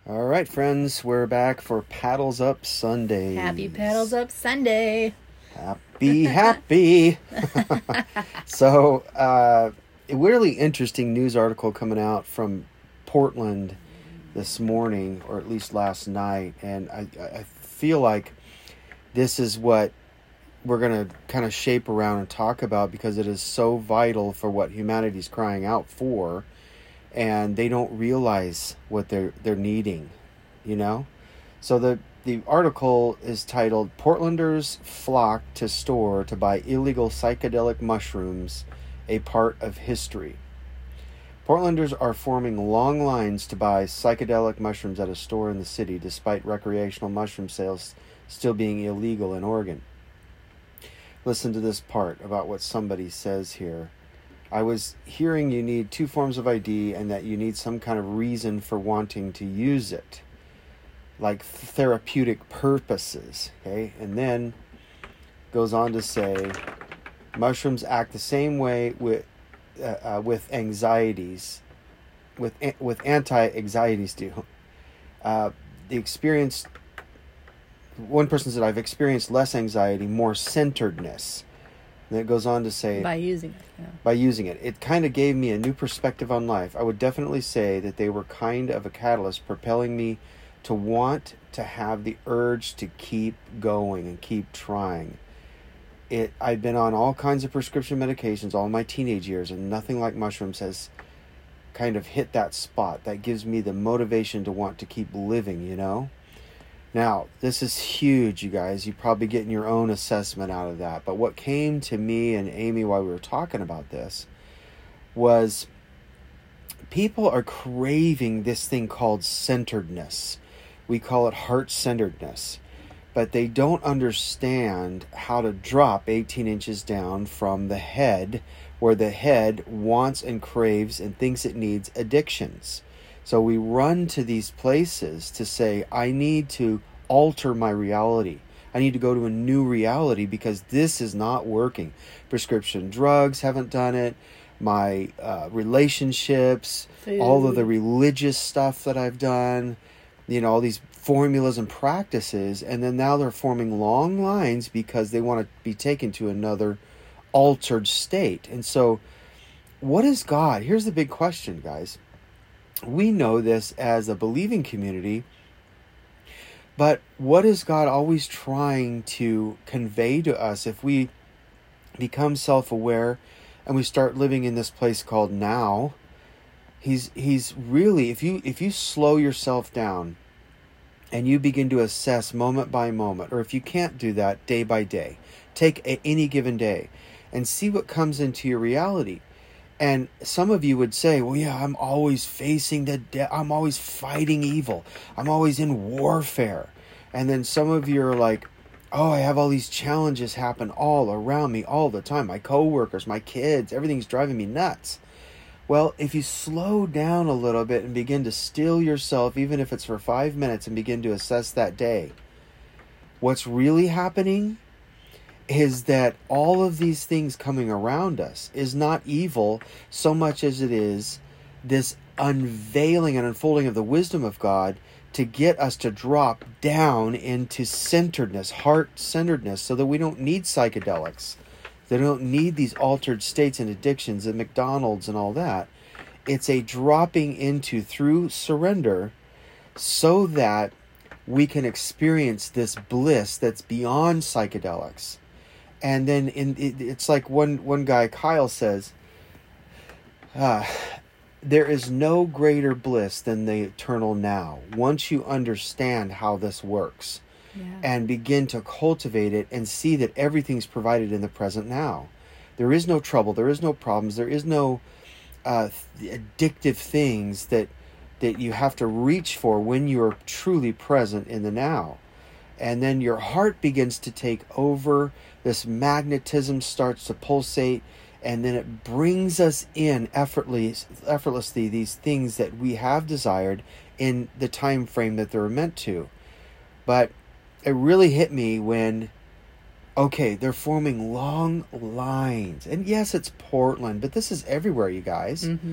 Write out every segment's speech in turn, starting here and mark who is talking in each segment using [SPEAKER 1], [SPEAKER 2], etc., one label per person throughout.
[SPEAKER 1] All right, friends, we're back for Paddles Up Sunday.
[SPEAKER 2] Happy Paddles Up Sunday.
[SPEAKER 1] Happy. So, a really interesting news article coming out from Portland this morning, or at least last night. And I feel like this is what we're going to kind of shape around and talk about, because it is so vital for what humanity's crying out for. And they don't realize what they're needing, you know? So the article is titled, "Portlanders Flock to Store to Buy Illegal Psychedelic Mushrooms, a Part of History." Portlanders are forming long lines to buy psychedelic mushrooms at a store in the city, despite recreational mushroom sales still being illegal in Oregon. Listen to this part about what somebody says here. "I was hearing you need 2 forms of ID and that you need some kind of reason for wanting to use it, like therapeutic purposes." Okay, and then goes on to say, mushrooms act the same way with anxieties, with anti-anxieties do. One person said, "I've experienced less anxiety, more centeredness." And it goes on to say,
[SPEAKER 2] By using it. Yeah.
[SPEAKER 1] By using it. "It kind of gave me a new perspective on life. I would definitely say that they were kind of a catalyst propelling me to want to have the urge to keep going and keep trying. I've been on all kinds of prescription medications all my teenage years, and nothing like mushrooms has kind of hit that spot that gives me the motivation to want to keep living, you know?" Now, this is huge, you guys. You're probably getting your own assessment out of that. But what came to me and Amy while we were talking about this was people are craving this thing called centeredness. We call it heart-centeredness. But they don't understand how to drop 18 inches down from the head, where the head wants and craves and thinks it needs addictions. So we run to these places to say, I need to alter my reality. I need to go to a new reality because this is not working. Prescription drugs haven't done it. My relationships,
[SPEAKER 2] Food.
[SPEAKER 1] all of the religious stuff that I've done, all these formulas and practices. And then now they're forming long lines because they want to be taken to another altered state. And so what is God? Here's the big question, guys. We know this as a believing community, but what is God always trying to convey to us if we become self-aware and we start living in this place called now? He's really, if you slow yourself down and you begin to assess moment by moment, or if you can't do that, day by day, take any given day and see what comes into your reality. And some of you would say, well, yeah, I'm always facing I'm always fighting evil. I'm always in warfare. And then some of you are like, oh, I have all these challenges happen all around me all the time. My coworkers, my kids, everything's driving me nuts. Well, if you slow down a little bit and begin to still yourself, even if it's for 5 minutes, and begin to assess that day, what's really happening is that all of these things coming around us is not evil so much as it is this unveiling and unfolding of the wisdom of God to get us to drop down into centeredness, heart-centeredness, so that we don't need psychedelics. They don't need these altered states and addictions at McDonald's and all that. It's a dropping into through surrender so that we can experience this bliss that's beyond psychedelics. And then it's like one guy, Kyle, says, there is no greater bliss than the eternal now. Once you understand how this works and begin to cultivate it and see that everything's provided in the present now. There is no trouble. There is no problems. There is no addictive things that you have to reach for when you're truly present in the now. And then your heart begins to take over. This magnetism starts to pulsate, and then it brings us in effortlessly these things that we have desired in the time frame that they're meant to. But it really hit me when, okay, they're forming long lines. And yes, it's Portland, but this is everywhere, you guys.
[SPEAKER 2] Mm-hmm.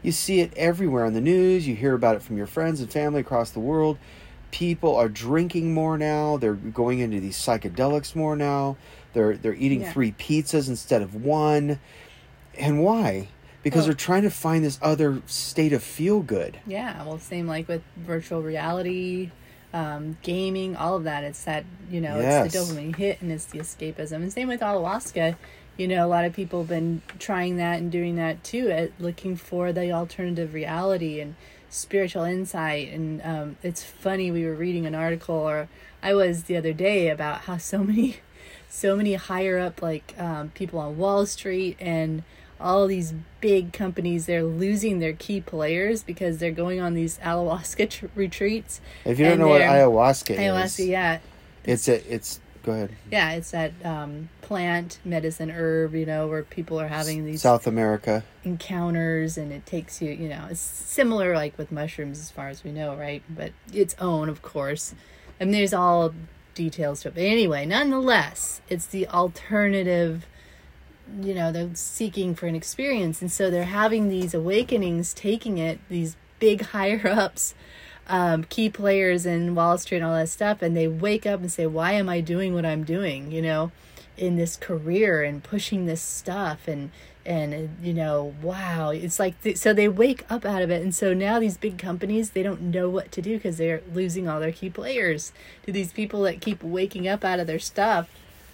[SPEAKER 1] You see it everywhere on the news. You hear about it from your friends and family across the world. People are drinking more now. They're going into these psychedelics more now. They're eating 3 pizzas instead of 1. And why? Because they're trying to find this other state of feel good.
[SPEAKER 2] Yeah, well, same like with virtual reality, gaming, all of that. It's that, it's the dopamine hit and it's the escapism. And same with ayahuasca. A lot of people have been trying that and doing that too, looking for the alternative reality and spiritual insight. And it's funny, we were reading an article, or I was the other day, about how so many higher up, like people on Wall Street and all these big companies, they're losing their key players because they're going on these ayahuasca retreats.
[SPEAKER 1] If you don't know what ayahuasca is,
[SPEAKER 2] yeah,
[SPEAKER 1] it's go ahead.
[SPEAKER 2] Yeah, it's that plant medicine herb, where people are having these
[SPEAKER 1] South America
[SPEAKER 2] encounters, and it takes you, it's similar like with mushrooms as far as we know, right? But its own, of course. And there's all details to it. But anyway, nonetheless, it's the alternative. They're seeking for an experience, and so they're having these awakenings, taking it, these big higher ups, key players in Wall Street and all that stuff, and they wake up and say, why am I doing what I'm doing, in this career and pushing this stuff, and wow, it's like, so they wake up out of it. And so now these big companies, they don't know what to do because they're losing all their key players to these people that keep waking up out of their stuff,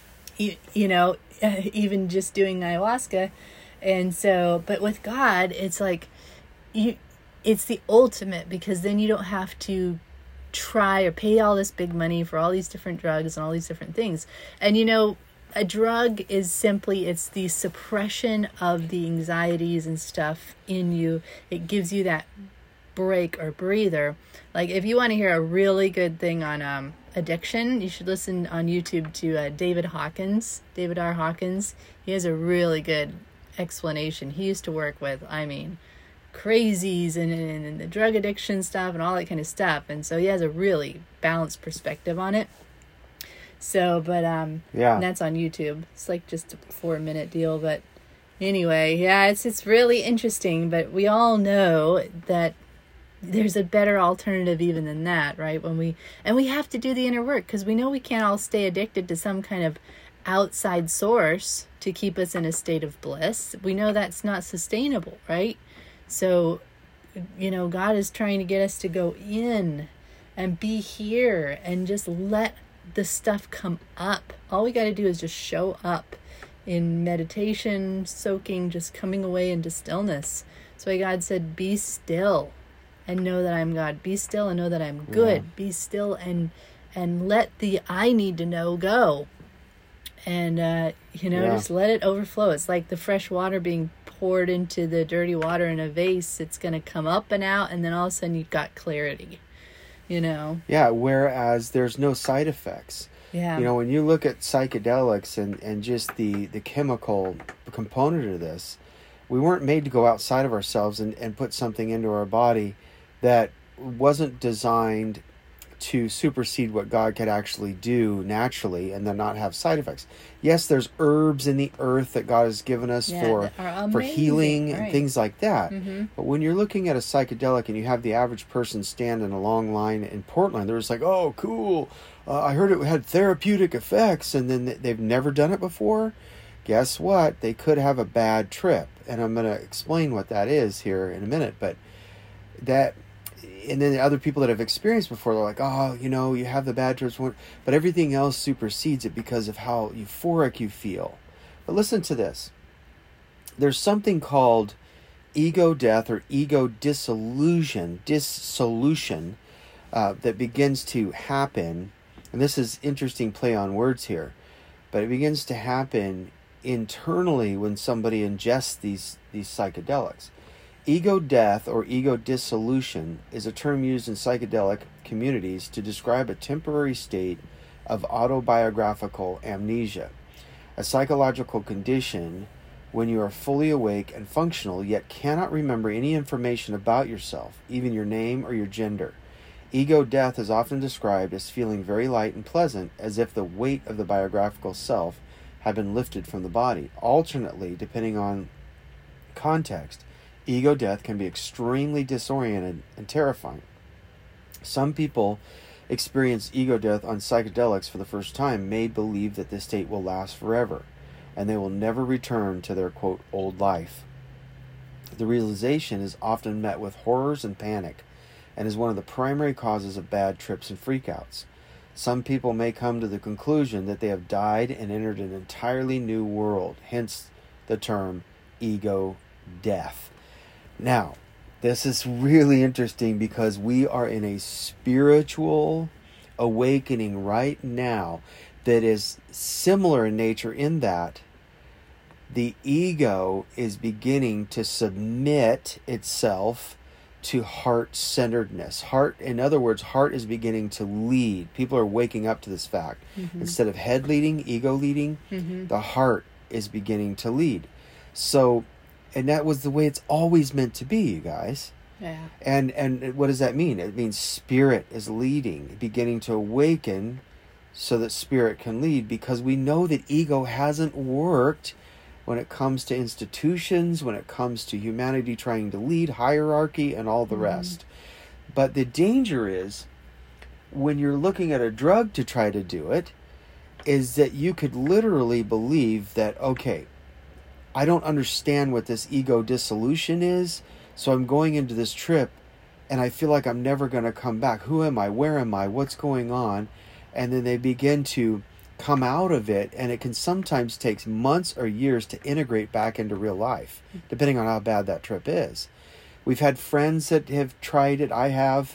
[SPEAKER 2] even just doing ayahuasca. And so, but with God, it's like it's the ultimate, because then you don't have to try or pay all this big money for all these different drugs and all these different things. And a drug is simply, it's the suppression of the anxieties and stuff in you. It gives you that break or breather. Like, if you want to hear a really good thing on addiction, you should listen on YouTube to David R. Hawkins. He has a really good explanation. He used to work with, crazies and the drug addiction stuff and all that kind of stuff. And so he has a really balanced perspective on it. So, but, and that's on YouTube. It's like just a 4-minute deal. But anyway, it's really interesting. But we all know that there's a better alternative even than that, right? We have to do the inner work, because we know we can't all stay addicted to some kind of outside source to keep us in a state of bliss. We know that's not sustainable, right? So, God is trying to get us to go in and be here and just let the stuff come up. All we got to do is just show up in meditation, soaking, just coming away into stillness. That's why God said, be still and know that I'm God. Be still and know that I'm good. Yeah. Be still and let the I need to know go. And, just let it overflow. It's like the fresh water being poured into the dirty water in a vase. It's going to come up and out, and then all of a sudden you've got clarity,
[SPEAKER 1] Yeah, whereas there's no side effects.
[SPEAKER 2] Yeah.
[SPEAKER 1] When you look at psychedelics and just the chemical component of this, we weren't made to go outside of ourselves and put something into our body that wasn't designed to supersede what God could actually do naturally and then not have side effects. Yes, there's herbs in the earth that God has given us for healing and things like that. Mm-hmm. But when you're looking at a psychedelic and you have the average person stand in a long line in Portland, they're just like, oh, cool. I heard it had therapeutic effects, and then they've never done it before. Guess what? They could have a bad trip. And I'm going to explain what that is here in a minute. But and then the other people that have experienced before, they're like, oh, you have the bad trips, but everything else supersedes it because of how euphoric you feel. But listen to this. There's something called ego death or ego dissolution that begins to happen. And this is interesting play on words here. But it begins to happen internally when somebody ingests these psychedelics. Ego death or ego dissolution is a term used in psychedelic communities to describe a temporary state of autobiographical amnesia, a psychological condition when you are fully awake and functional yet cannot remember any information about yourself, even your name or your gender. Ego death is often described as feeling very light and pleasant, as if the weight of the biographical self had been lifted from the body. Alternately, depending on context, ego death can be extremely disoriented and terrifying. Some people experience ego death on psychedelics for the first time may believe that this state will last forever and they will never return to their, quote, old life. The realization is often met with horrors and panic and is one of the primary causes of bad trips and freakouts. Some people may come to the conclusion that they have died and entered an entirely new world, hence the term ego death. Now, this is really interesting because we are in a spiritual awakening right now that is similar in nature, in that the ego is beginning to submit itself to heart-centeredness. In other words, heart is beginning to lead. People are waking up to this fact. Instead of head leading, ego leading, the heart is beginning to lead. So, and that was the way it's always meant to be, you guys.
[SPEAKER 2] Yeah.
[SPEAKER 1] And what does that mean? It means spirit is leading, beginning to awaken so that spirit can lead, because we know that ego hasn't worked when it comes to institutions, when it comes to humanity trying to lead, hierarchy, and all the rest. But the danger is, when you're looking at a drug to try to do it, is that you could literally believe that, okay, I don't understand what this ego dissolution is, so I'm going into this trip and I feel like I'm never going to come back. Who am I? Where am I? What's going on? And then they begin to come out of it, and it can sometimes take months or years to integrate back into real life, depending on how bad that trip is. We've had friends that have tried it. I have.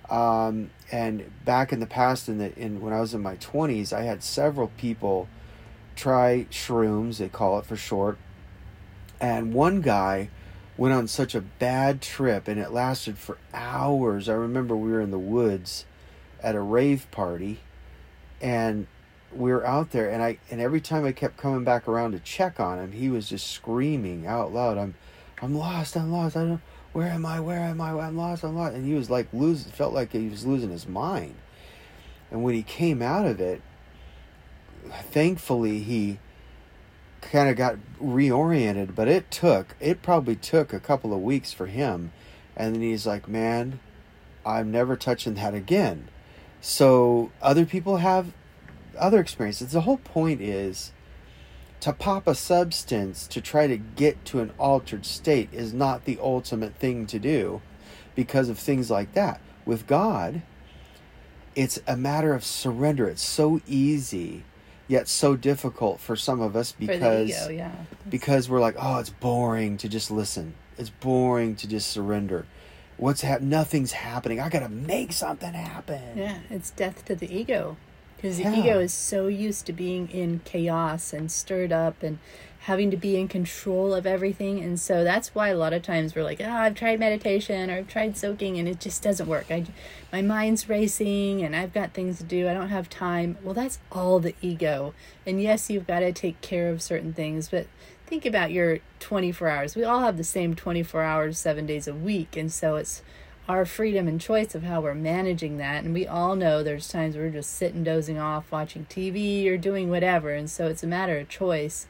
[SPEAKER 1] And back in the past, when I was in my 20s, I had several people try shrooms, they call it for short. And one guy went on such a bad trip, and it lasted for hours. I remember we were in the woods at a rave party, and we were out there, and every time I kept coming back around to check on him, he was just screaming out loud, I'm lost, I don't, where am I, I'm lost. And he was like felt like he was losing his mind. And when he came out of it, thankfully he kind of got reoriented, but it probably took a couple of weeks for him. And then he's like, man, I'm never touching that again. So other people have other experiences. The whole point is to pop a substance to try to get to an altered state is not the ultimate thing to do because of things like that. With God, it's a matter of surrender. It's so easy, yet so difficult for some of us because we're like, oh, it's boring to just listen. It's boring to just surrender. Nothing's happening. I gotta make something happen.
[SPEAKER 2] Yeah, it's death to the ego. Because the ego is so used to being in chaos and stirred up and having to be in control of everything. And so that's why a lot of times we're like, I've tried meditation or I've tried soaking and it just doesn't work. My mind's racing and I've got things to do. I don't have time. Well, that's all the ego. And yes, you've got to take care of certain things, but think about your 24 hours. We all have the same 24 hours, 7 days a week. And so it's our freedom and choice of how we're managing that. And we all know there's times we're just sitting, dozing off, watching TV or doing whatever. And so it's a matter of choice.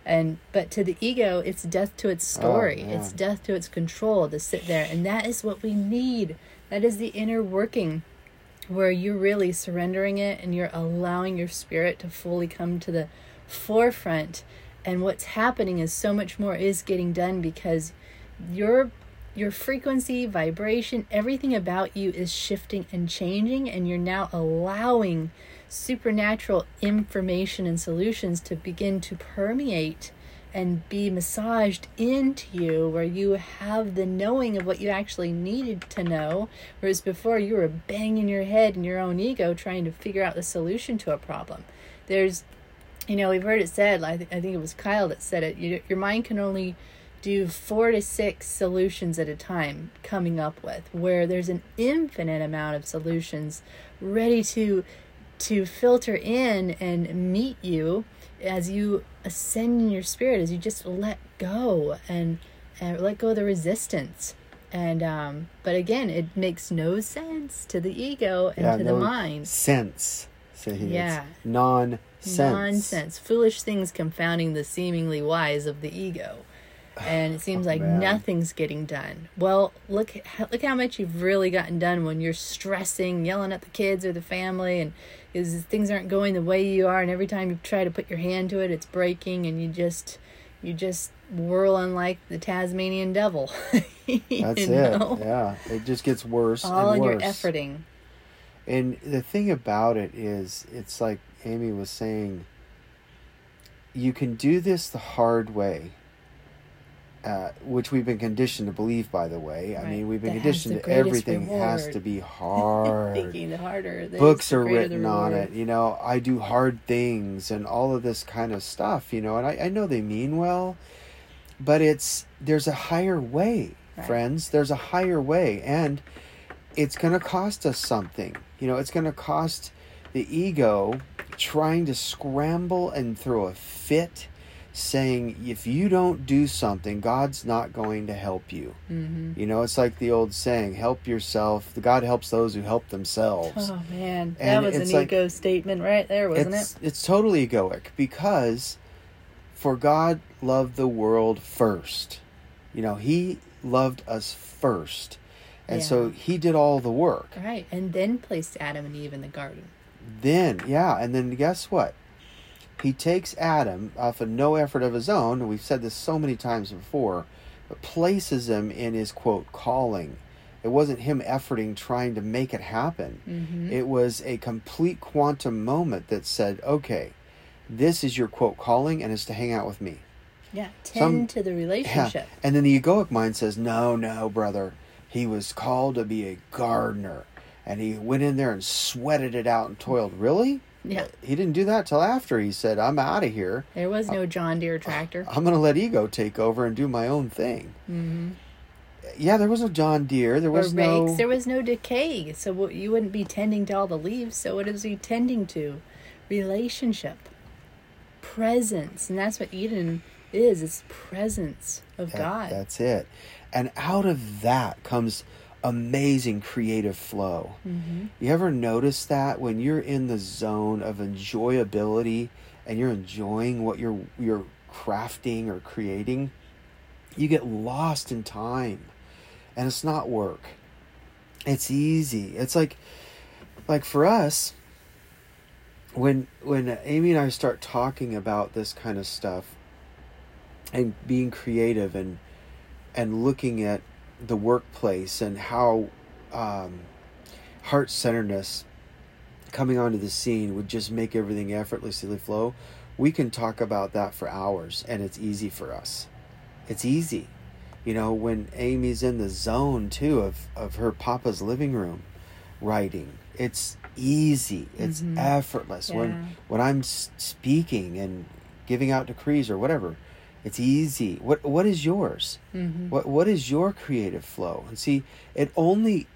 [SPEAKER 2] But to the ego, it's death to its story. It's death to its control to sit there. And that is what we need. That is the inner working where you're really surrendering it and you're allowing your spirit to fully come to the forefront. And what's happening is so much more is getting done because your frequency, vibration, everything about you is shifting and changing, and you're now allowing supernatural information and solutions to begin to permeate and be massaged into you, where you have the knowing of what you actually needed to know, whereas before you were banging your head in your own ego trying to figure out the solution to a problem. There's, we've heard it said, I think it was Kyle that said it, your mind can only do 4 to 6 solutions at a time coming up with, where there's an infinite amount of solutions ready to filter in and meet you as you ascend in your spirit, as you just let go and let go of the resistance. And but again, it makes no sense to the ego and to the mind.
[SPEAKER 1] Sense. It's nonsense.
[SPEAKER 2] Nonsense. Foolish things confounding the seemingly wise of the ego. and it seems like
[SPEAKER 1] man.
[SPEAKER 2] nothing's getting done. Well, look how much you've really gotten done when you're stressing, yelling at the kids or the family, and things aren't going the way you are, and every time you try to put your hand to it, it's breaking, and you just whirling like the Tasmanian devil.
[SPEAKER 1] That's it. Yeah, it just gets worse
[SPEAKER 2] all
[SPEAKER 1] and
[SPEAKER 2] in
[SPEAKER 1] worse.
[SPEAKER 2] your efforting.
[SPEAKER 1] And the thing about it is, it's like Amy was saying, you can do this the hard way, which we've been conditioned to believe, by the way.
[SPEAKER 2] Right.
[SPEAKER 1] I mean, we've been
[SPEAKER 2] That
[SPEAKER 1] conditioned
[SPEAKER 2] has the
[SPEAKER 1] to everything
[SPEAKER 2] greatest
[SPEAKER 1] has
[SPEAKER 2] reward.
[SPEAKER 1] to be hard.
[SPEAKER 2] Thinking the harder it is,
[SPEAKER 1] Books
[SPEAKER 2] the
[SPEAKER 1] are
[SPEAKER 2] greater
[SPEAKER 1] written
[SPEAKER 2] the
[SPEAKER 1] on
[SPEAKER 2] reward.
[SPEAKER 1] it. You know, I do hard things and all of this kind of stuff, you know, and I know they mean well, but there's a higher way,
[SPEAKER 2] Right.
[SPEAKER 1] friends. There's a higher way, and it's going to cost us something. You know, it's going to cost the ego trying to scramble and throw a fit, saying, if you don't do something, God's not going to help you.
[SPEAKER 2] Mm-hmm.
[SPEAKER 1] You know, it's like the old saying, help yourself. God helps those who help themselves.
[SPEAKER 2] Oh man, that
[SPEAKER 1] And
[SPEAKER 2] was an
[SPEAKER 1] it's like-
[SPEAKER 2] ego statement right there, wasn't it?
[SPEAKER 1] It's totally egoic, because for God loved the world first. You know, he loved us first. And so he did all the work.
[SPEAKER 2] Right, and then placed Adam and Eve in the garden.
[SPEAKER 1] And then guess what? He takes Adam off of no effort of his own, and we've said this so many times before, but places him in his, quote, calling. It wasn't him efforting, trying to make it happen.
[SPEAKER 2] Mm-hmm.
[SPEAKER 1] It was a complete quantum moment that said, okay, this is your, quote, calling, and it's to hang out with me.
[SPEAKER 2] Yeah, tend to the relationship.
[SPEAKER 1] Yeah. And then the egoic mind says, no, brother. He was called to be a gardener. And he went in there and sweated it out and toiled. Really?
[SPEAKER 2] Yeah.
[SPEAKER 1] He didn't do that till after he said, I'm out of here.
[SPEAKER 2] There was no John Deere tractor.
[SPEAKER 1] I'm going to let ego take over and do my own thing.
[SPEAKER 2] Mm-hmm.
[SPEAKER 1] Yeah, there was no John Deere. There was
[SPEAKER 2] or rakes. There was no decay. So you wouldn't be tending to all the leaves. So what is he tending to? Relationship. Presence. And that's what Eden is. It's presence of God.
[SPEAKER 1] That's it. And out of that comes amazing creative flow.
[SPEAKER 2] Mm-hmm.
[SPEAKER 1] You ever notice that when you're in the zone of enjoyability and you're enjoying what you're crafting or creating, you get lost in time, and it's not work. It's easy. It's like for us, when Amy and I start talking about this kind of stuff and being creative and looking at the workplace and how heart-centeredness coming onto the scene would just make everything effortlessly flow, we can talk about that for hours, and it's easy for us. It's easy. You know, when Amy's in the zone, too, of her papa's living room writing, it's easy. It's effortless.
[SPEAKER 2] Yeah.
[SPEAKER 1] When I'm speaking and giving out decrees or whatever, it's easy. What is yours?
[SPEAKER 2] Mm-hmm.
[SPEAKER 1] What is your creative flow? And see, it only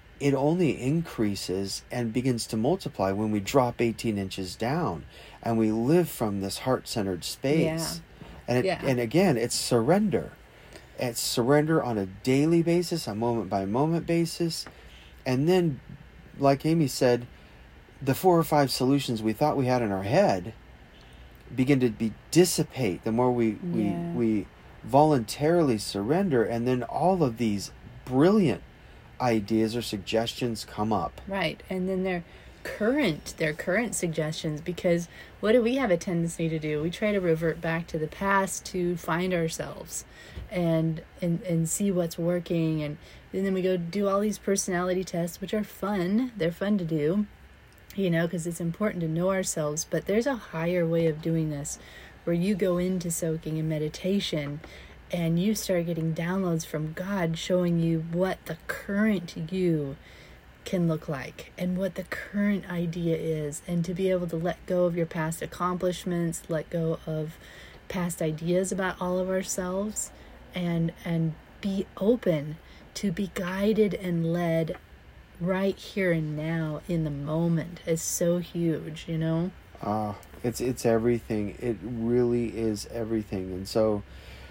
[SPEAKER 1] increases and begins to multiply when we drop 18 inches down and we live from this heart-centered space.
[SPEAKER 2] Yeah.
[SPEAKER 1] And again, it's surrender. It's surrender on a daily basis, a moment-by-moment basis. And then, like Amy said, the 4 or 5 solutions we thought we had in our head begin to dissipate the more we voluntarily surrender, and then all of these brilliant ideas or suggestions come up.
[SPEAKER 2] Right, and then they're current suggestions, because what do we have a tendency to do? We try to revert back to the past to find ourselves and see what's working, and then we go do all these personality tests, which are fun. They're fun to do, you know, because it's important to know ourselves. But there's a higher way of doing this, where you go into soaking and meditation and you start getting downloads from God showing you what the current you can look like and what the current idea is, and to be able to let go of your past accomplishments, let go of past ideas about all of ourselves, and be open to be guided and led right here and now in the moment is so huge, you know?
[SPEAKER 1] It's everything. It really is everything. And so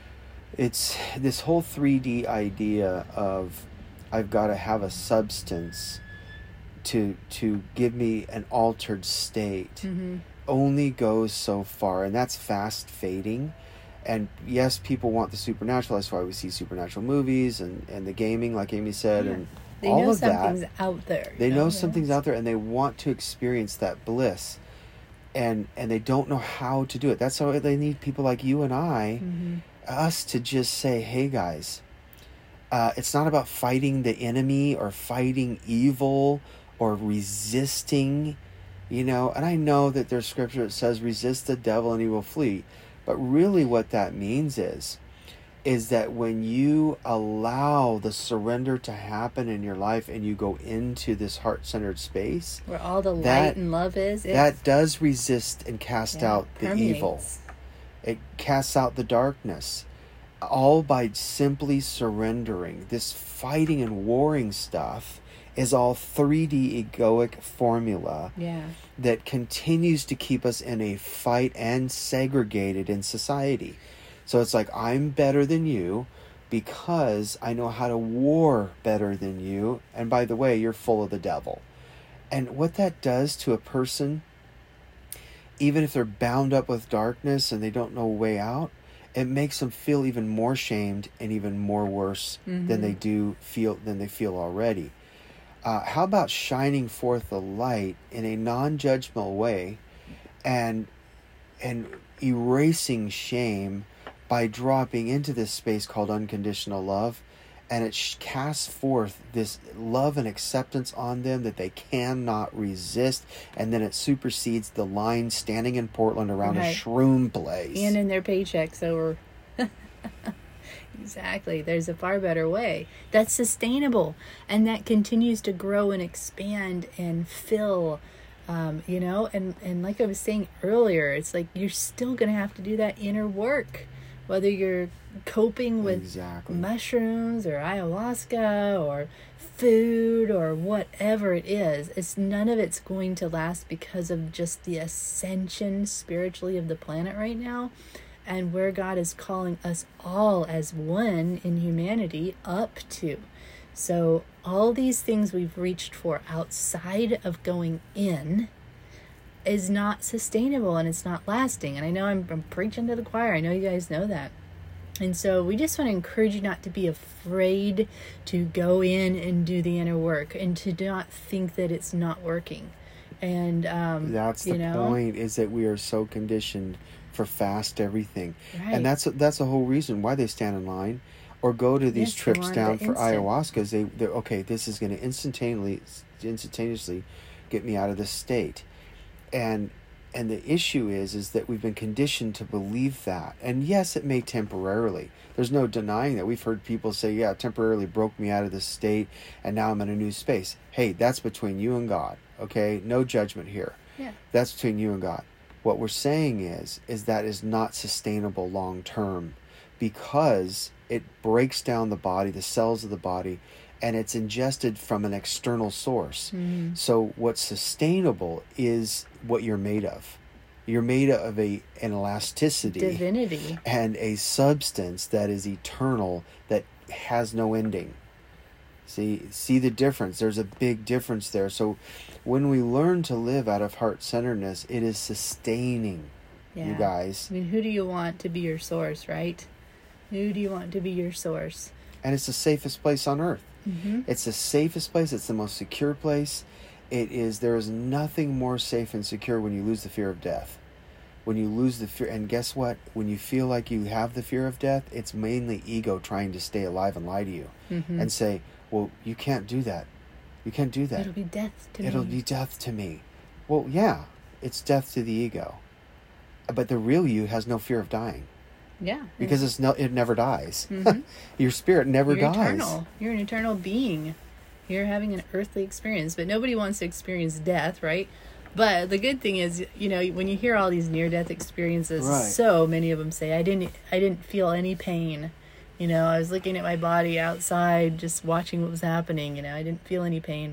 [SPEAKER 1] it's this whole 3D idea of I've got to have a substance to give me an altered state only goes so far, and that's fast fading. And yes, people want the supernatural. That's why we see supernatural movies and the gaming, like Amy said, and
[SPEAKER 2] They
[SPEAKER 1] all
[SPEAKER 2] know
[SPEAKER 1] of that.
[SPEAKER 2] something's out there.
[SPEAKER 1] They know something's out there, and they want to experience that bliss, and they don't know how to do it. That's why they need people like you and I, us, to just say, hey guys, it's not about fighting the enemy or fighting evil or resisting, and I know that there's scripture that says resist the devil and he will flee, but really what that means is that when you allow the surrender to happen in your life and you go into this heart-centered space
[SPEAKER 2] where all the light and love is,
[SPEAKER 1] that does resist and cast out the evil.
[SPEAKER 2] permeates.
[SPEAKER 1] It casts out the darkness, all by simply surrendering. This fighting and warring stuff is all 3D egoic formula that continues to keep us in a fight and segregated in society. So it's like, I'm better than you because I know how to war better than you. And by the way, you're full of the devil. And what that does to a person, even if they're bound up with darkness and they don't know a way out, it makes them feel even more shamed and even more worse than they feel already. How about shining forth the light in a non-judgmental way and erasing shame by dropping into this space called unconditional love, and it casts forth this love and acceptance on them that they cannot resist, and then it supersedes the line standing in Portland around a shroom place.
[SPEAKER 2] And in their paychecks over. Exactly. There's a far better way that's sustainable and that continues to grow and expand and fill, and like I was saying earlier, it's like you're still going to have to do that inner work. Whether you're coping with mushrooms or ayahuasca or food or whatever it is, none of it's going to last because of just the ascension spiritually of the planet right now and where God is calling us all as one in humanity up to. So all these things we've reached for outside of going in is not sustainable and it's not lasting. And I know I'm preaching to the choir. I know you guys know that. And so we just want to encourage you not to be afraid to go in and do the inner work and to not think that it's not working. And
[SPEAKER 1] that's the point, is that we are so conditioned for fast everything. Right. And that's the whole reason why they stand in line or go to these trips down for ayahuasca. Is they're okay, this is going to instantaneously get me out of this state. And the issue is that we've been conditioned to believe that. And yes, it may temporarily. There's no denying that. We've heard people say, yeah, it temporarily broke me out of this state and now I'm in a new space. Hey, that's between you and God, okay? No judgment here. Yeah. That's between you and God. What we're saying is that is not sustainable long term because it breaks down the body, the cells of the body, and it's ingested from an external source. Mm-hmm. So what's sustainable is what you're made of. You're made of an elasticity,
[SPEAKER 2] divinity,
[SPEAKER 1] and a substance that is eternal, that has no ending. See the difference. There's a big difference there. So when we learn to live out of heart-centeredness, it is sustaining, you guys.
[SPEAKER 2] I mean, who do you want to be your source, right? Who do you want to be your source?
[SPEAKER 1] And it's the safest place on earth. Mm-hmm. It's the safest place. It's the most secure place. There is nothing more safe and secure when you lose the fear of death. When you lose the fear, and guess what? When you feel like you have the fear of death, it's mainly ego trying to stay alive and lie to you and say, well, you can't do that. You can't do that.
[SPEAKER 2] It'll be death to me.
[SPEAKER 1] It'll be death to me. Well, yeah, it's death to the ego. But the real you has no fear of dying.
[SPEAKER 2] Yeah.
[SPEAKER 1] Because it never dies. Mm-hmm. Your spirit never dies.
[SPEAKER 2] Eternal. You're an eternal being. You're having an earthly experience, but nobody wants to experience death, right? But the good thing is, when you hear all these near-death experiences, so many of them say, I didn't feel any pain. I was looking at my body outside, just watching what was happening. I didn't feel any pain.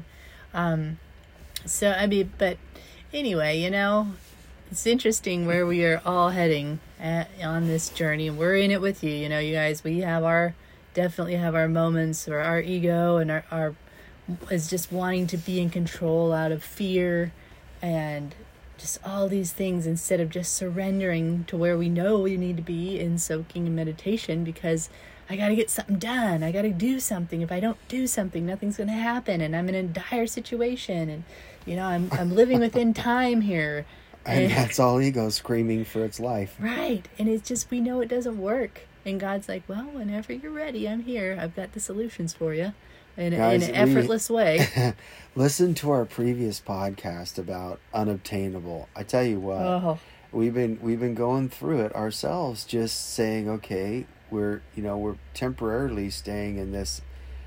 [SPEAKER 2] But anyway, it's interesting where we are all heading on this journey, and we're in it with you. You guys, we definitely have our moments where our ego and our is just wanting to be in control out of fear, and just all these things, instead of just surrendering to where we know we need to be in soaking and meditation, because I got to get something done. I got to do something. If I don't do something, nothing's going to happen. And I'm in a dire situation. And, I'm living within time here.
[SPEAKER 1] And that's all ego screaming for its life.
[SPEAKER 2] Right. And it's just, we know it doesn't work. And God's like, well, whenever you're ready, I'm here. I've got the solutions for you in an effortless way.
[SPEAKER 1] Listen to our previous podcast about unobtainable. I tell you what, we've been going through it ourselves, just saying, okay, we're temporarily staying in this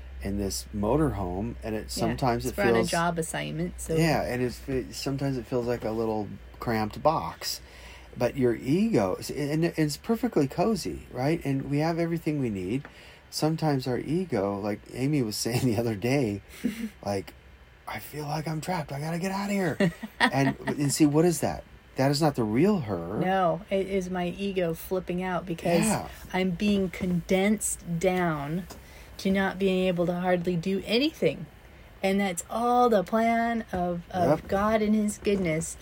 [SPEAKER 1] motorhome, and sometimes it feels
[SPEAKER 2] on a job assignment. So
[SPEAKER 1] and sometimes it feels like a little cramped box. But your ego, and it's perfectly cozy, right? And we have everything we need. Sometimes our ego, like Amy was saying the other day, like, I feel like I'm trapped. I got to get out of here. and see, what is that? That is not the real her.
[SPEAKER 2] No, it is my ego flipping out, because I'm being condensed down to not being able to hardly do anything. And that's all the plan of God and his goodness,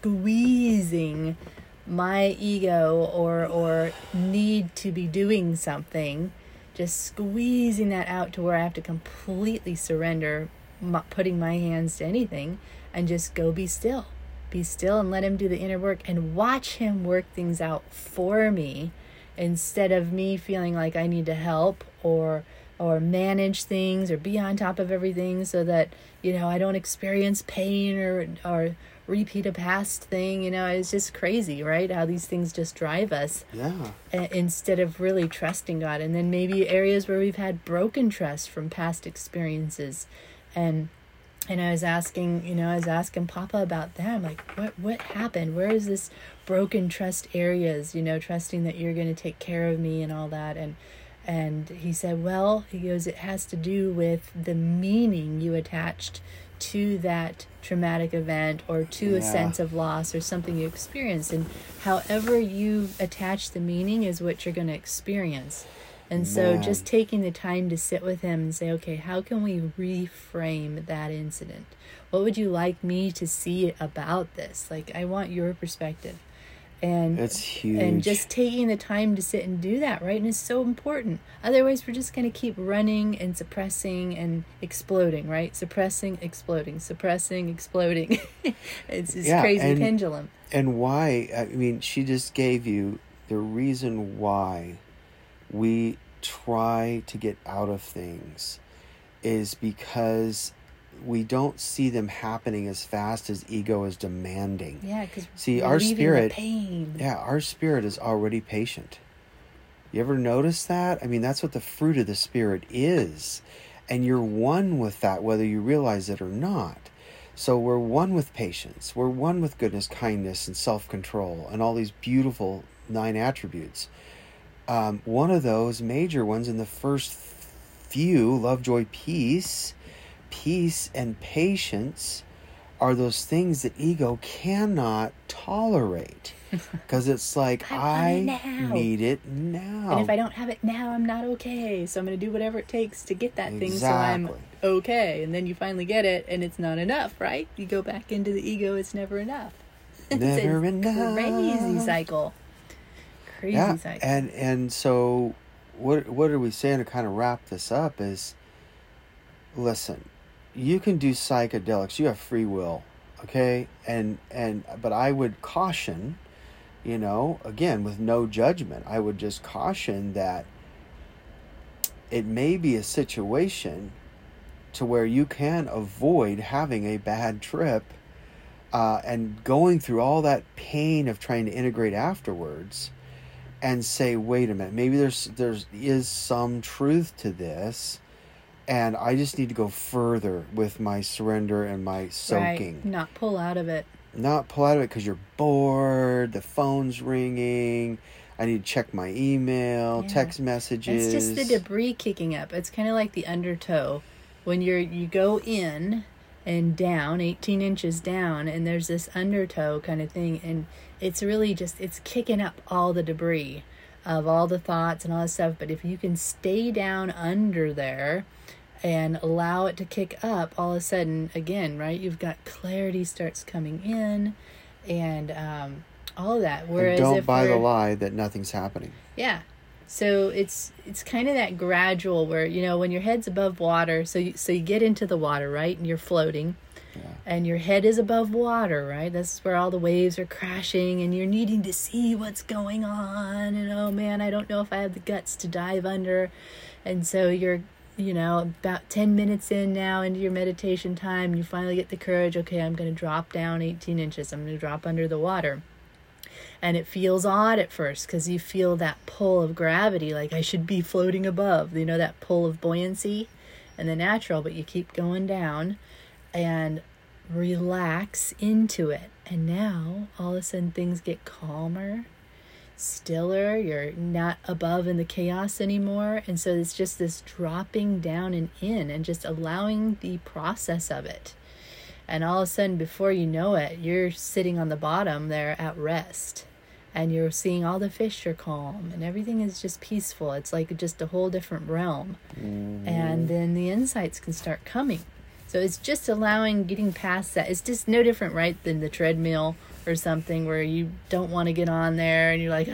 [SPEAKER 2] squeezing my ego or need to be doing something, just squeezing that out to where I have to completely surrender putting my hands to anything and just go be still and let him do the inner work and watch him work things out for me, instead of me feeling like I need to help or manage things or be on top of everything so that I don't experience pain or repeat a past thing. It's just crazy, right? How these things just drive us. Instead of really trusting God. And then maybe areas where we've had broken trust from past experiences, and I was asking Papa about them, like what happened? Where is this broken trust areas? Trusting that you're going to take care of me and all that. And he said, he goes, it has to do with the meaning you attached to that traumatic event or to a sense of loss or something you experienced. And however you attach the meaning is what you're going to experience. And so just taking the time to sit with him and say, okay, how can we reframe that incident? What would you like me to see about this? Like, I want your perspective. And
[SPEAKER 1] it's huge.
[SPEAKER 2] And just taking the time to sit and do that, right? And it's so important. Otherwise, we're just going to keep running and suppressing and exploding, right? Suppressing, exploding, suppressing, exploding. It's crazy pendulum.
[SPEAKER 1] And why? I mean, she just gave you the reason why we try to get out of things is because we don't see them happening as fast as ego is demanding.
[SPEAKER 2] Yeah, because
[SPEAKER 1] our spirit,
[SPEAKER 2] pain.
[SPEAKER 1] Our spirit is already patient. You ever notice that? I mean, that's what the fruit of the Spirit is. And you're one with that, whether you realize it or not. So we're one with patience. We're one with goodness, kindness, and self-control, and all these beautiful 9 attributes. One of those major ones in the first few, love, joy, peace and patience, are those things that ego cannot tolerate. Because it's like, I need it now.
[SPEAKER 2] And if I don't have it now, I'm not okay. So I'm going to do whatever it takes to get that thing so I'm okay. And then you finally get it, and it's not enough, right? You go back into the ego, it's never enough.
[SPEAKER 1] Never enough.
[SPEAKER 2] Crazy cycle. Cycle.
[SPEAKER 1] And so what are we saying to kind of wrap this up is, listen, you can do psychedelics. You have free will, okay? But I would caution, again, with no judgment, I would just caution that it may be a situation to where you can avoid having a bad trip and going through all that pain of trying to integrate afterwards, and say, wait a minute, maybe there is some truth to this, and I just need to go further with my surrender and my soaking.
[SPEAKER 2] Right. Not pull out of it.
[SPEAKER 1] Not pull out of it because you're bored, the phone's ringing, I need to check my email, text messages.
[SPEAKER 2] It's just the debris kicking up. It's kind of like the undertow. When you go in and down, 18 inches down, and there's this undertow kind of thing, and it's really just, it's kicking up all the debris of all the thoughts and all this stuff. But if you can stay down under there and allow it to kick up, all of a sudden, again, right, you've got clarity starts coming in, and all of that. Whereas
[SPEAKER 1] and don't
[SPEAKER 2] if
[SPEAKER 1] buy the
[SPEAKER 2] we're-
[SPEAKER 1] lie that nothing's happening.
[SPEAKER 2] Yeah. So it's kind of that gradual where, when your head's above water, so you get into the water, right? And you're floating.
[SPEAKER 1] Yeah.
[SPEAKER 2] And your head is above water, right? That's where all the waves are crashing and you're needing to see what's going on. And oh man, I don't know if I have the guts to dive under. And so you're, about 10 minutes in now into your meditation time, and you finally get the courage. Okay, I'm going to drop down 18 inches. I'm going to drop under the water. And it feels odd at first because you feel that pull of gravity, like I should be floating above, that pull of buoyancy and the natural, but you keep going down and relax into it. And now all of a sudden things get calmer, stiller. You're not above in the chaos anymore. And so it's just this dropping down and in and just allowing the process of it. And all of a sudden, before you know it, you're sitting on the bottom there at rest. And you're seeing all the fish are calm. And everything is just peaceful. It's like just a whole different realm.
[SPEAKER 1] Mm-hmm.
[SPEAKER 2] And then the insights can start coming. So it's just getting past that. It's just no different, right, than the treadmill or something where you don't want to get on there. And you're like,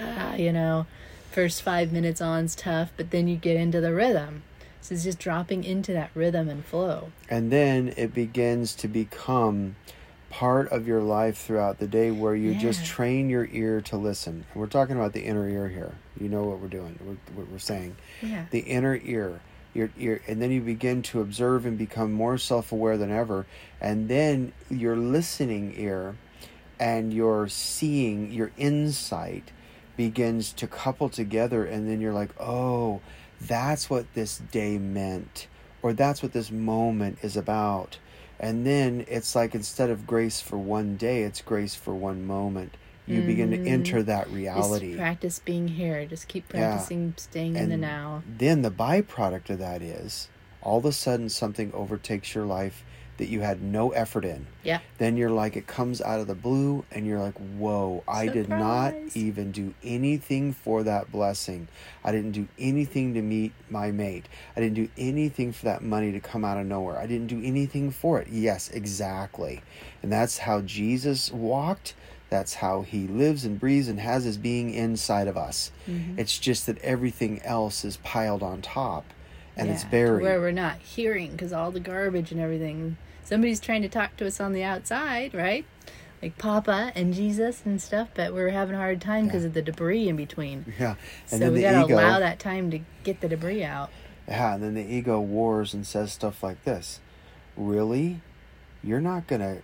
[SPEAKER 2] first 5 minutes on's tough. But then you get into the rhythm. So it's just dropping into that rhythm and flow.
[SPEAKER 1] And then it begins to become part of your life throughout the day where you just train your ear to listen. And we're talking about the inner ear here. You know what we're doing, what we're saying.
[SPEAKER 2] Yeah.
[SPEAKER 1] The inner ear, your ear, and then you begin to observe and become more self-aware than ever. And then your listening ear and your seeing, your insight begins to couple together. And then you're like, oh, that's what this day meant, or that's what this moment is about. And then it's like, instead of grace for one day, it's grace for one moment. You begin to enter that reality.
[SPEAKER 2] Just practice being here. Just keep practicing staying in the now.
[SPEAKER 1] Then the byproduct of that is, all of a sudden something overtakes your life that you had no effort in.
[SPEAKER 2] Yeah.
[SPEAKER 1] Then you're like, it comes out of the blue and you're like, whoa, I did not even do anything for that blessing. I didn't do anything to meet my mate. I didn't do anything for that money to come out of nowhere. I didn't do anything for it. Yes, exactly. And that's how Jesus walked. That's how he lives and breathes and has his being inside of us. Mm-hmm. It's just that everything else is piled on top and it's buried.
[SPEAKER 2] Where we're not hearing because all the garbage and everything. Somebody's trying to talk to us on the outside, right? Like Papa and Jesus and stuff, but we're having a hard time because of the debris in between.
[SPEAKER 1] Yeah. And
[SPEAKER 2] so we got to allow that time to get the debris out.
[SPEAKER 1] Yeah, and then the ego wars and says stuff like this. Really? I'm not gonna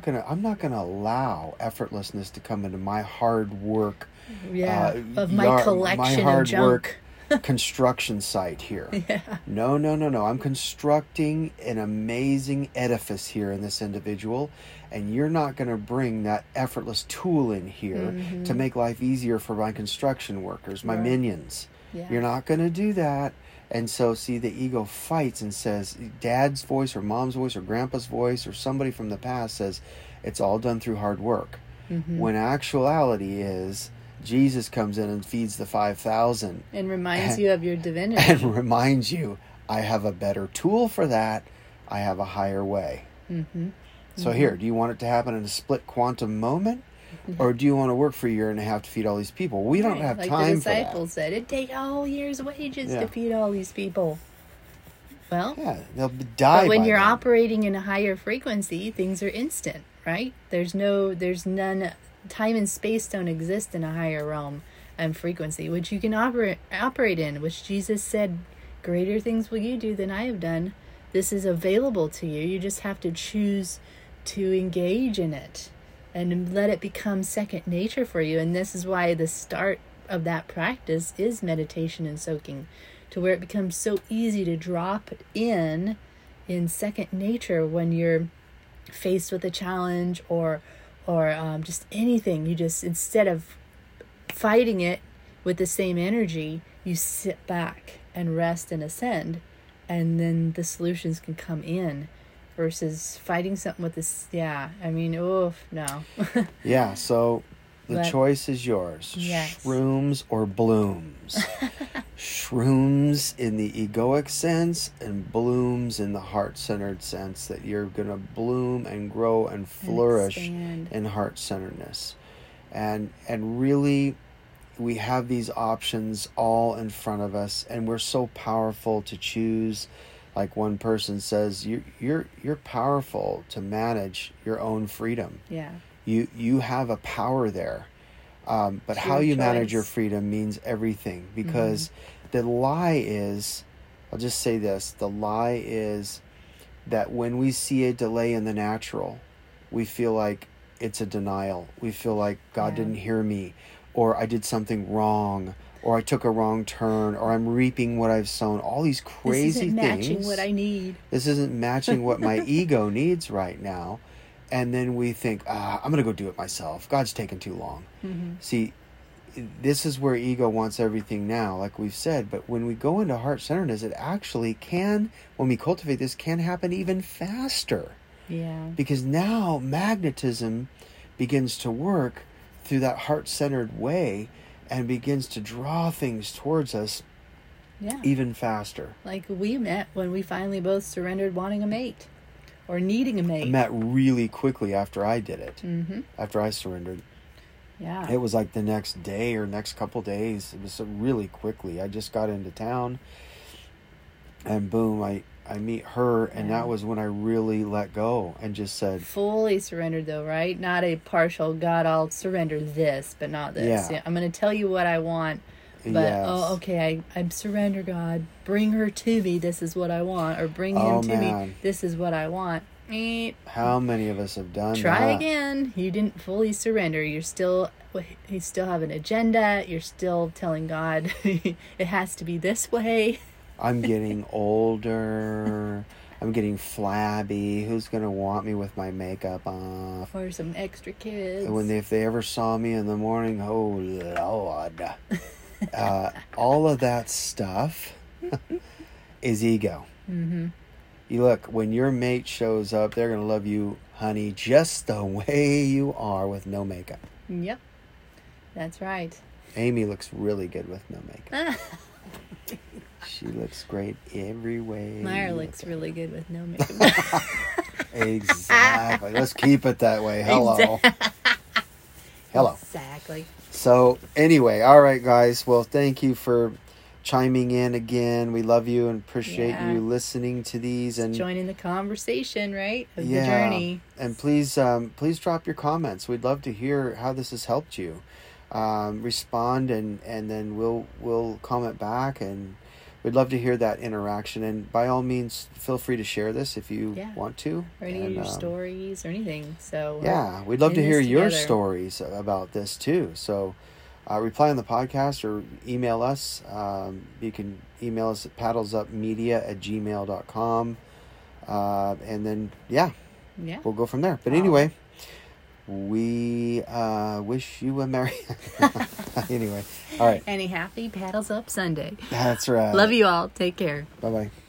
[SPEAKER 1] allow effortlessness to come into my hard work.
[SPEAKER 2] Yeah, of my collection of junk.
[SPEAKER 1] Construction site here.
[SPEAKER 2] Yeah.
[SPEAKER 1] No. I'm constructing an amazing edifice here in this individual, and you're not going to bring that effortless tool in here to make life easier for my construction workers, my minions. Yeah. You're not going to do that. And so, see, the ego fights and says, Dad's voice or Mom's voice or Grandpa's voice or somebody from the past says, it's all done through hard work. Mm-hmm. When actuality is, Jesus comes in and feeds the 5,000.
[SPEAKER 2] And reminds you of your divinity.
[SPEAKER 1] And reminds you, I have a better tool for that. I have a higher way. Mm-hmm. So here, do you want it to happen in a split quantum moment? Or do you want to work for a year and a half to feed all these people? We don't have time for that.
[SPEAKER 2] Like the disciples said, it'd take a whole year's wages to feed all these people. Well,
[SPEAKER 1] they'll die.
[SPEAKER 2] But when you're operating in a higher frequency, things are instant, right? There's none. Time and space don't exist in a higher realm and frequency, which you can operate in, which Jesus said, greater things will you do than I have done. This is available to you. You just have to choose to engage in it and let it become second nature for you. And this is why the start of that practice is meditation and soaking, to where it becomes so easy to drop in second nature when you're faced with a challenge or just anything. You just, instead of fighting it with the same energy, you sit back and rest and ascend, and then the solutions can come in versus fighting something with this. Yeah, I mean, no.
[SPEAKER 1] Yeah, so The
[SPEAKER 2] But-
[SPEAKER 1] choice is yours.
[SPEAKER 2] Yes.
[SPEAKER 1] Shrooms or blooms. Shrooms in the egoic sense and blooms in the heart-centered sense, that you're going to bloom and grow and flourish
[SPEAKER 2] expand.
[SPEAKER 1] in heart-centeredness. And really, we have these options all in front of us, and we're so powerful to choose. Like one person says, you're powerful to manage your own freedom.
[SPEAKER 2] Yeah.
[SPEAKER 1] You have a power there. But
[SPEAKER 2] It's
[SPEAKER 1] how
[SPEAKER 2] your
[SPEAKER 1] you manage
[SPEAKER 2] choice.
[SPEAKER 1] your freedom means everything, because the lie is, I'll just say this, the lie is that when we see a delay in the natural, we feel like it's a denial. We feel like God
[SPEAKER 2] Yeah.
[SPEAKER 1] didn't hear me, or I did something wrong, or I took a wrong turn, or I'm reaping what I've sown. All these crazy
[SPEAKER 2] This isn't
[SPEAKER 1] things.
[SPEAKER 2] matching what I need.
[SPEAKER 1] This isn't matching what my ego needs right now. And then we think, I'm going to go do it myself. God's taking too long. See, this is where ego wants everything now, like we've said. But when we go into heart-centeredness, it actually can, when we cultivate this, can happen even faster.
[SPEAKER 2] Yeah.
[SPEAKER 1] Because now magnetism begins to work through that heart-centered way and begins to draw things towards us
[SPEAKER 2] Yeah.
[SPEAKER 1] even faster.
[SPEAKER 2] Like we met when we finally both surrendered wanting a mate or needing a
[SPEAKER 1] I
[SPEAKER 2] mate.
[SPEAKER 1] met really quickly after I did it,
[SPEAKER 2] Mm-hmm.
[SPEAKER 1] after I surrendered.
[SPEAKER 2] Yeah.
[SPEAKER 1] It was like the next day or next couple days. It was so really quickly. I just got into town, and boom, I meet her, and
[SPEAKER 2] Yeah.
[SPEAKER 1] that was when I really let go and just said,
[SPEAKER 2] Fully surrendered though, right? Not a partial, God, I'll surrender this, but not this.
[SPEAKER 1] Yeah.
[SPEAKER 2] I'm going to tell you what I want, but
[SPEAKER 1] yes.
[SPEAKER 2] oh, okay, I'm surrender, God. Bring her to me. This is what I want. Or bring him
[SPEAKER 1] Oh,
[SPEAKER 2] to me.
[SPEAKER 1] man.
[SPEAKER 2] This is what I want. Eh,
[SPEAKER 1] How many of us have done
[SPEAKER 2] Try
[SPEAKER 1] that?
[SPEAKER 2] again. You didn't fully surrender. You still have an agenda. You're still telling God it has to be this way.
[SPEAKER 1] I'm getting older. I'm getting flabby. Who's going to want me with my makeup off?
[SPEAKER 2] Or some extra kids.
[SPEAKER 1] If they ever saw me in the morning, oh Lord. All of that stuff is ego.
[SPEAKER 2] Mm-hmm.
[SPEAKER 1] You look, when your mate shows up, they're going to love you, honey, just the way you are with no makeup.
[SPEAKER 2] Yep. That's right.
[SPEAKER 1] Amy looks really good with no makeup. She looks great every way.
[SPEAKER 2] Myra
[SPEAKER 1] you
[SPEAKER 2] looks
[SPEAKER 1] look
[SPEAKER 2] really good with no makeup.
[SPEAKER 1] Exactly. Let's keep it that way. Hello. Hello.
[SPEAKER 2] Exactly.
[SPEAKER 1] So, anyway, all right, guys. Well, thank you for chiming in again. We love you and appreciate
[SPEAKER 2] Yeah.
[SPEAKER 1] you listening to these. And
[SPEAKER 2] Joining the conversation, right? Of the
[SPEAKER 1] yeah,
[SPEAKER 2] journey.
[SPEAKER 1] and please drop your comments. We'd love to hear how this has helped you. Respond and then we'll comment back, and we'd love to hear that interaction. And by all means, feel free to share this if you
[SPEAKER 2] Yeah.
[SPEAKER 1] want to.
[SPEAKER 2] Or any of your stories or anything. So
[SPEAKER 1] Yeah, we'd love
[SPEAKER 2] in
[SPEAKER 1] to hear
[SPEAKER 2] this
[SPEAKER 1] your
[SPEAKER 2] together.
[SPEAKER 1] stories about this too. So reply on the podcast or email us. You can email us at paddlesupmedia@gmail.com. And then,
[SPEAKER 2] Yeah.
[SPEAKER 1] we'll go from there. But anyway, we wish you a merry... Anyway, all right.
[SPEAKER 2] And a happy Paddles Up Sunday.
[SPEAKER 1] That's right.
[SPEAKER 2] Love you all. Take care.
[SPEAKER 1] Bye-bye.